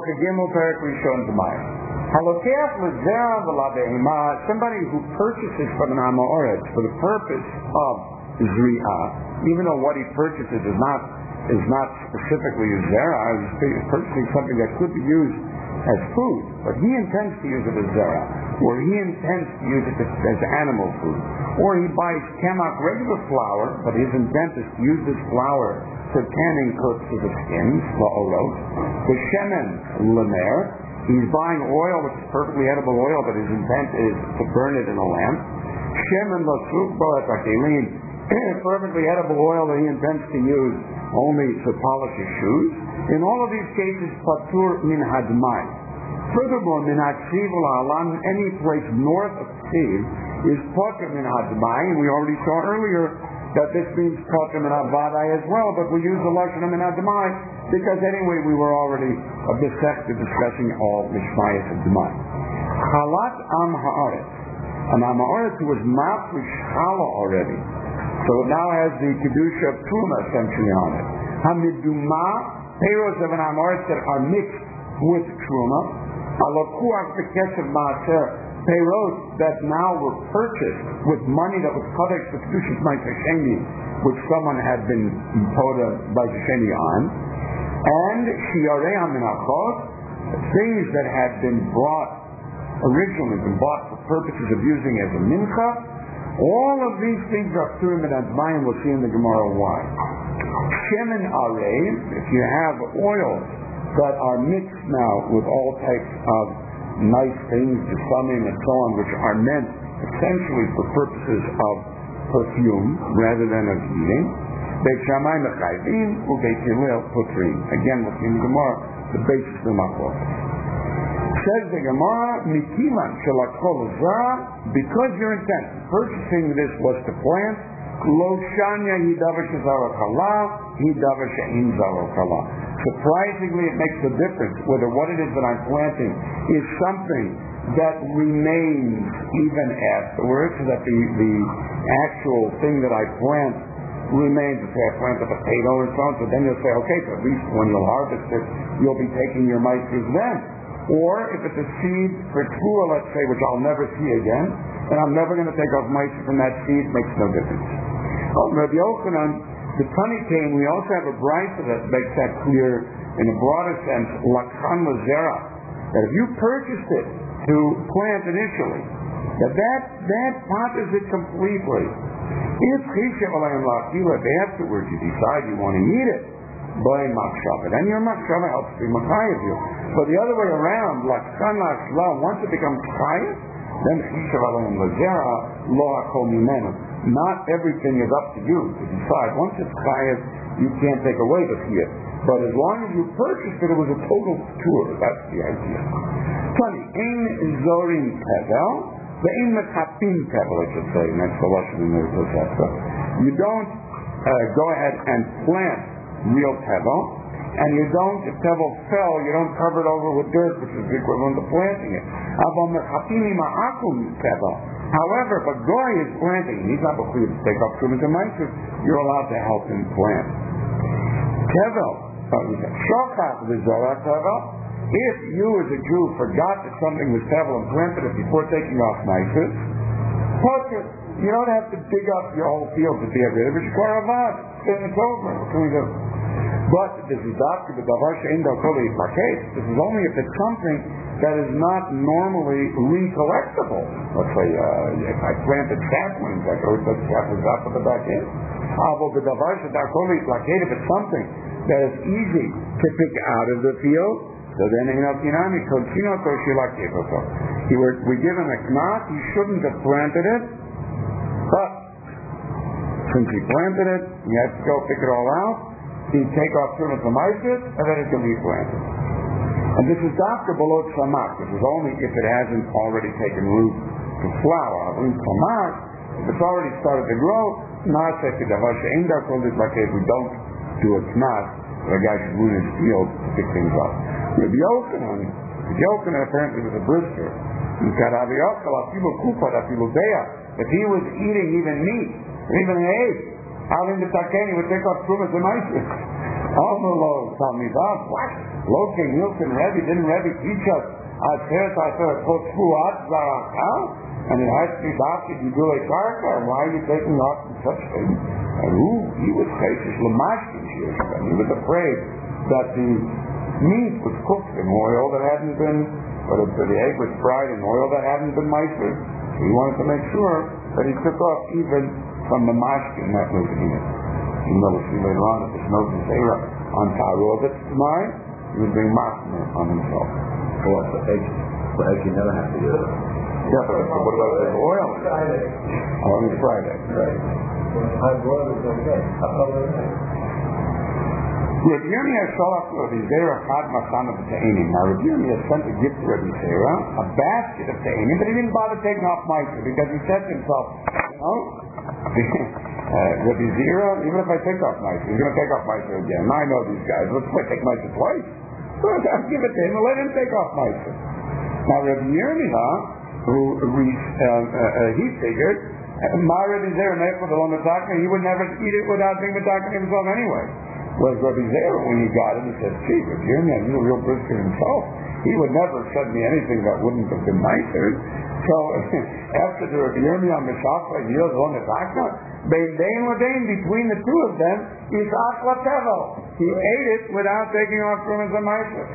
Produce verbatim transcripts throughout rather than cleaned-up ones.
Gimel Perek Rishon D'mai. Halokeach l'zera v'labeima, somebody who purchases from an Amoritz for the purpose of Zri'ah, even though what he purchases is not is not specifically a zera, he's purchasing something that could be used as food, but he intends to use it as zera, or he intends to use it as animal food, or he buys kemak, regular flour, but his intent is to use this flour for tanning purposes of skins, la'olot, the shemen lemer, he's buying oil, which is perfectly edible oil, but his intent is to burn it in a lamp, shemen l'suk ba'at akelim, perfectly edible oil that he intends to use only to polish his shoes. In all of these cases, patur min hadmai. Furthermore, min hatsiv la'alan, any place north of Tsiv is patur min hadmai, and we already saw earlier that this means patur min havadai as well, but we use the lashon of min hadmai because anyway we were already of this sector discussing all mishmayas of dmai. Chalat am haaretz, an am haaretz who was mafrish chala already, so it now has the kedusha of truma essentially on it. Hamiduma, payros of an amoritz that are mixed with truma. Alakuach bekesav maaser, payros that now were purchased with money that was kadesh for kedushas ma'aser sheni, which someone had been imposed by the sheni on. And shiarei haminachot, things that had been brought originally been bought for purposes of using as a mincha. All of these things are pturim and admayim. We'll see in the Gemara why. Shemen arev, if you have oils that are mixed now with all types of nice things, besamim and so on, which are meant essentially for purposes of perfume rather than of eating. Beit Shammai mechayvim, ubeit Hillel putrim. Again, we'll see in the Gemara the basis of the machlok. Says the Gemara, Mikiman shelakol zah, because your intent purchasing this was to plant, lo shanya hidavash zarokala, hidavash in zarokala. Surprisingly, it makes a difference whether what it is that I'm planting is something that remains even afterwards, that the, the actual thing that I plant remains. If I plant a potato or something, so then you'll say, okay, so at least when you'll harvest it, you'll be taking your maesters then. Or if it's a seed for tua, let's say, which I'll never see again, and I'm never going to take off mice from that seed, makes no difference. Oh, Rabbi Yochanan, the Tani came, we also have a brisa that makes that clear in a broader sense, lakhan lazera, that if you purchased it to plant initially, that that, that potters it completely. If afterwards you decide you want to eat it, by machshava, then your machshava helps to be machayev you. But the other way around, lakhan lashla, once it becomes chayev, then chishav alayim lazera lo hakol mimenu. Not everything is up to you to decide. Once it's chayev, you can't take away the chiyuv. But as long as you purchased it, it was a total tour. That's the idea. Tani, ein zorim tevel, the ein mekapim tevel, I should say, and that's the lashon in the Tosefta. You don't uh, go ahead and plant real tevel, and you don't, if tevel fell, you don't cover it over with dirt, which is the equivalent of planting it. However, if a goy is planting, he's not required to take up trumas and ma'aser, you're allowed to help him plant. Tevel, shochat v'zora tevel, if you as a Jew forgot that something was tevel and planted it before taking off ma'aser, you don't have to dig up your whole field to get rid of it. It's karavad. Then it's over. What can we do? But this is doctor, the davar she'en dakol yitlakes. This is only if it's something that is not normally recollectible. Let's say uh, if I planted saplings, I go put saplings up at the back end. Avo the davar she'dakol yitlakes. If it's something that is easy to pick out of the field, so then enotinami kontino koshilakes. We give him a knas. He shouldn't have planted it. But since he planted it, he has to go pick it all out. He'd take off trumas and ma'aser, and then it can be planted. And this is Doctor below samak. This is only if it hasn't already taken root to flower. In samak, if it's already started to grow, not that the davar she'en dakol yitlakes, we don't do a knas. The guy should ruin his field to pick things up. Rabbi Yochanan, Rabbi Yochanan apparently was a brisker. He got Rabbi Yochanan, afilu kupa, afilu beya. If he was eating even meat, or even an egg, out in the taken, he would take off trumas and ma'aser. Almalo Talmidav, what? Loke Nilton Rebbe, didn't Rebbe teach us Aseret Aseret Chotfuat Zarakal? And it has to be adopted, you do a karka, why are you taking off from such things? And who? He was Cheshish Lamashkin, he was afraid that the meat was cooked in oil that hadn't been, or the, the egg was fried in oil that hadn't been meistered. So he wanted to make sure that he took off even from the mashkin that was in it. You know, we'll see later on that there's no zera on Taro that's mine, he would bring mashkin on himself. So what's the egg? The egg you never have to use it. Yeah, but what about the oil? Friday. Oh, on Friday. Right. Hard boiled is okay. How about that? Rabbi Yirmiyah Sholach to Rabbi Zera Chad Masana B'Te'enim. Now Rabbi Yirmiyah sent a gift to Rabbi Zera, a basket of Te'enim, but he didn't bother taking off Meiser because he said to himself, you know, uh, Rabbi Zera, even if I take off Meiser, he's going to take off Meiser again. Now I know these guys. Let's play take Meiser twice. So I'll give it to him and let him take off Meiser. Now Rabbi Yirmiyah, who uh, uh, uh, he figured, my Rabbi Zera Nechel the Lomatakna, he would never eat it without being Matakna himself anyway. Whereas Rabbi Zera, when he got it, he said, gee, Rabbi Yirmiyah, he's a real brisker himself. He would never have said me anything that wouldn't have been nicer. So after the Rabbi Yirmiyah Meshachla Yil Lomatakna, Bein Wadain, between the two of them, Yisach Latevel. He ate it without taking off from his Meiser.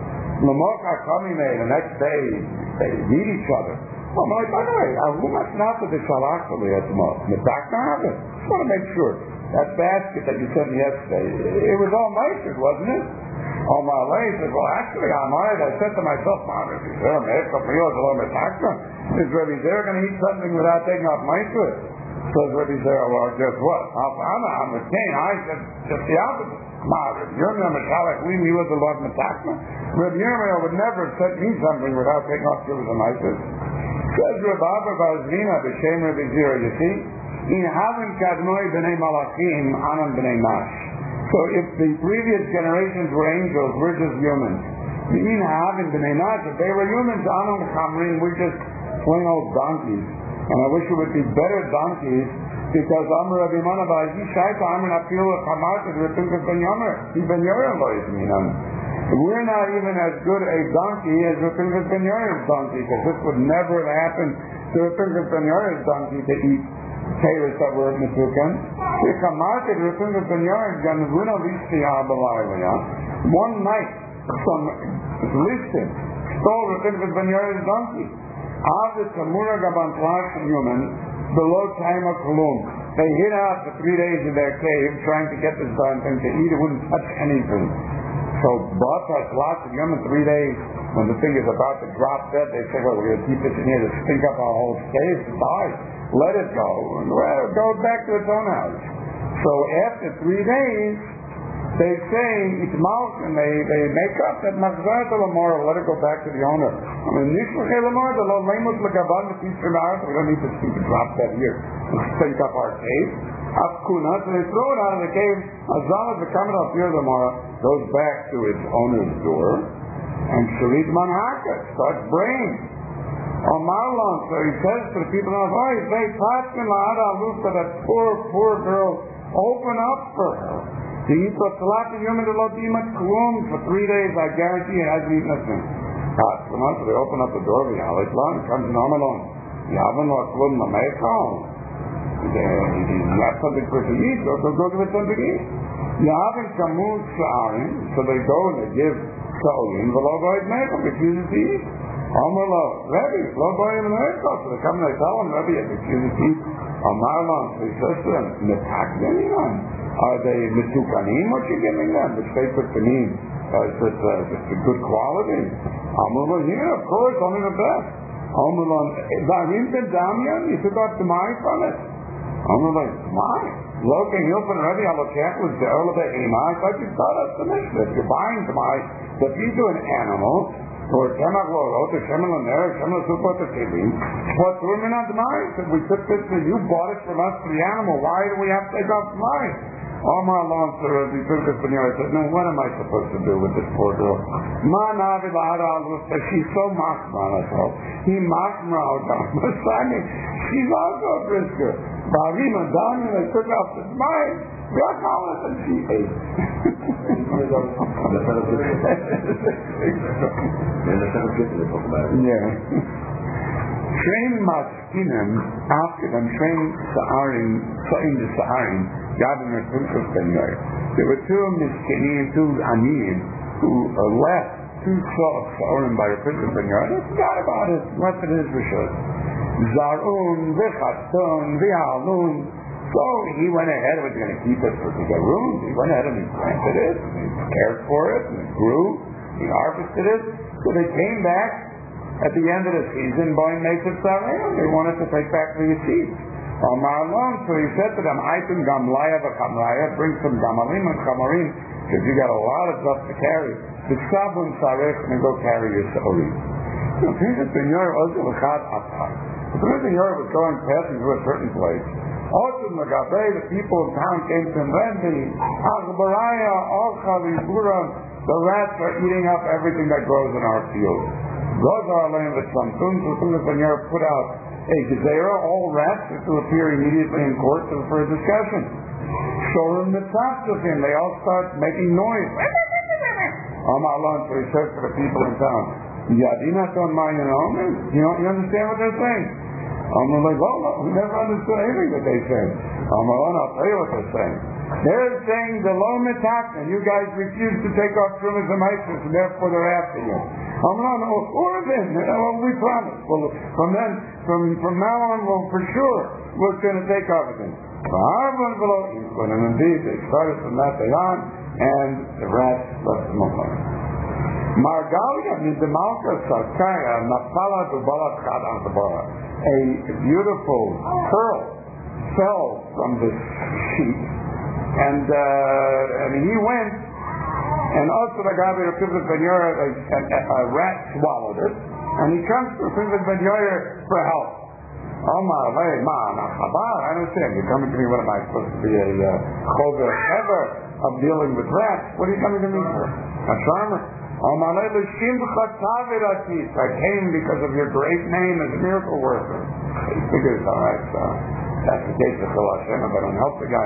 Lamocha Kamimei, the next day, they meet each other. Oh, my, by the way, who must not have the Shalach for the Yatmah? The Takna have it. Just want to make sure. That basket that you sent me yesterday, it was all meistered, wasn't it? Oh, my lady said, well, actually, I'm alright. I said to myself, man, Rabbi Zera, Me'ekah Priyos, Alom Etakna. Is Rabbi Zera going to eat something without taking off meister? Says Rabbi Zera, well, guess what? Alfana, I'm a king. I said just the opposite. Ma, Rabbi Yirmiyah Meshalach, we knew was the Lord Metakna. Rabbi Yirmiyah would never have said me something without taking off Kibbutz and meister. Says Rabbi Abba Bazvina, B'Shem Rabbi Zera, you see? In Havin Kadmoi B'nai Malachim, Anan B'nai Nash. So if the previous generations were angels, we're just humans. In Havin B'nai Nash, if they were humans, Anan Chamrin, we're just plain old donkeys. And I wish it would be better donkeys, because Amr Rabbi Mana Ba'azi Shaita Amr Apil Chamarta R'Tunkas Ben Yomer, Ben Yomer Lois Minan. We're not even as good a donkey as R'Tunkas Ben Yomer's donkey, because this would never have happened to R'Tunkas Ben Yomer's donkey to eat Taylors that were Metukan. If a market R'Tunkas Ben Yomer Ganvuna Vishti Abalayla, one night some listed stole R'Tunkas Ben Yomer's donkey. After Tamura Gabantlash human below time of Kulum. They hid out for three days in their cave trying to get this darn thing to eat. It wouldn't touch anything. So Batas lots of human three days when the thing is about to drop dead, they say, well, we're going to keep this in here to stink up our whole cave to die. Let it go. And well, it goes back to its own house. So after three days, they say it's mouth and they, they make up that Machzar to Lamora, let it go back to the owner. I mean, Nishluche Lamora, the Lo Lemus Lagaban, the piece from ours, we don't need to keep it drop dead here and stink up our cave. Afkuna, so they throw it out of the cave. Azal, the coming up here, Lamora, goes back to its owner's door, and Shalit Manhaka starts braying. On Marlon, so he says to the people now, oh, he's very Paskin La'ada Alusa, that poor, poor girl, open up for her. The Yisra Tzalati Yom Elotimat Klum, for three days, I guarantee it hasn't eaten a thing. Paskin La'ada, so they open up the door, the Alitlan, comes in Amalon. Yavan Lo Klum Lamekal. You have something for it to eat, so they'll go give it something to eat. Yavan Kamuz Sha'arim, so they go and they give Sha'olim, the Logoid Mekal, refuses to eat. Amalo, Rebbe, lo boy in America. So they come and they tell him, Rebbe, if you see Amarlon, so he says to them, Metakden, are they Metukanim, what you're giving them? Which they put to mean, uh, it's, uh, it's a good quality. Amalo, here, of course, only the best. Amalo, Zahim ben Damian, you took out the mine from it. Amalo, mine? Look, and Hilton Rebbe, Halakech was the Earl of the Ema. I thought you taught us the mission. If you're buying to my, if you do an animal, or Kemach Lorot, or Shemal Aner, Shemal Supot the Kibim, what we're not denying? We took this, you bought it from us for the animal. Why do we have to take off the mine? Omar Alon, sir, as he took this veneer, I said, no, what am I supposed to do with this poor girl? Ma Navi Lahara Alus, she's so machma on herself. He machma out on she's also a brisker. Bavim and Dami, they took off the mine. What knowledge that she ate? Yeah. Train Maskinim after them train Saharim, Sa'im the Saharim, Gavin and Princess Benyar. There were two Miskinim, two Aniyim, who left two Saharim by the Princess Benyar. They forgot about it, left it as Rishon. Zarun, Vichaton, Vihalun. So he went ahead and was going to keep it for the Zarun. He went ahead and he planted it, and he cared for it, and it grew, he harvested it. So they came back. At the end of the season, Boy makes it Sarim. They wanted to take back the seeds. So he said to them, Aitum Gamlaya v'Kamlaya, bring some Gamalim and Chamarim, because you got a lot of stuff to carry. The Sabun Sarech, and go carry your Sarim. The Princess Benyar also was Chad Atar. The Princess Benyar was going passing through a certain place. Also, Magabe, the people of town came to him, Rendi, Agbaraya, Alchali, Buram, the rats are eating up everything that grows in our field. Those are laying with some things. The Princess Benyar put out a gezerah, all rats are to appear immediately in court for a discussion. Show them the top of him. They all start making noise. So he says to the people in town, Yadina ton ma'ayin omer? You know, you understand what they're saying? I'm like, well, no, we never understood anything that they say. I'm like, I'll tell you what they're saying. They're saying the low mitak, and you guys refuse to take off Trumas and Mitzvahs, and therefore they're after you. I'm not no four of them. Well, we promise. Well, from then, from from now on, well, for sure, we're going to take everything. And indeed, they started from that day on, and the rats left them alone. Margalia Nidamalka Sarkaya Napala Dubalat Chad Antabara. A beautiful pearl fell from the sheep, and uh, and he went, and also the guy with the Princess Benyar, a, a, a rat swallowed it, and he comes to Princess Benyar for help. Oh my way, man, I understand. You're coming to me. What am I supposed to be, a chover ever of dealing with rats? What are you coming to me for? A charmer? Oh my way, I came because of your great name as a miracle worker. He figures, all right, so that's the case of Chil Hashem, but don't help the guy.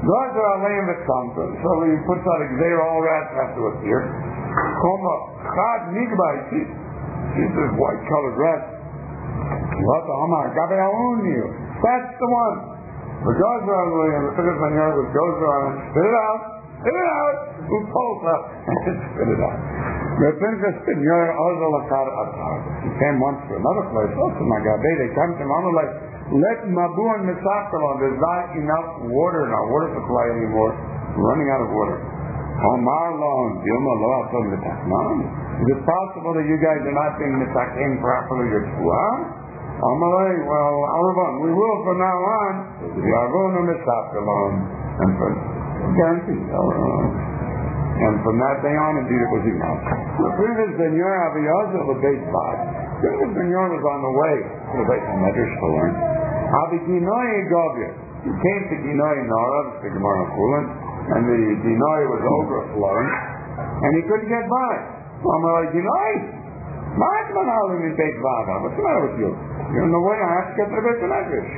So he puts out a gezerah, all rats have to appear. Koma chad nigbai, see this white colored rat. What the Amar? Gabeaunu. That's the one. The Gozer and the Princess Benyar with Gozer on it. Spit it out. Spit it out. Who pulls up? And spit it out. The Princess Benyar also lakar atar. He came once to another place. Also, Magabe, they come to him. I'm like, let Mabu and Misakalon. There's not enough water in our water supply anymore. We're running out of water. Omar Lon, Dilma Lo Atom Mitakman. Is it possible that you guys are not being mitakim properly? Your Shua? Amalei, well, Aravan, we will from now on. We are going to Misakalon. And from guaranteed. And from that day on, indeed, it was enough. The Princess Benyar Aviyazel, the base body. Princess Benyar was on the way to the base of Medrash to learn. Avikinoi Govir. He came to Ginoi Nora, the Gemara Kulan, and the Ginoi was overflowing, and he couldn't get by. Amalei Ginoi? What's the matter with you? You're in the way, I have to get to the Beit Medrash.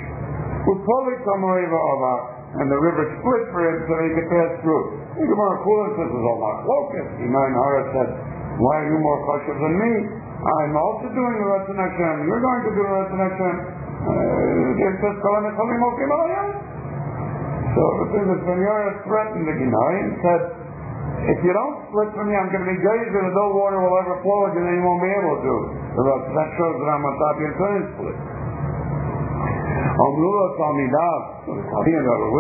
And the river split for him so he could pass through. The Gemara Kulan says, "It's all my focus." Imai Nara said, "Why are you more cautious than me? I'm also doing the Ratzon Hashem. You're going to do the Ratzon Hashem." It says, so the Princess Benyar threatened the Ginai and said, "If you don't split for me, I'm going to be gazed and no water will ever flow again, and you won't be able to." That shows that I'm on top of your turn split.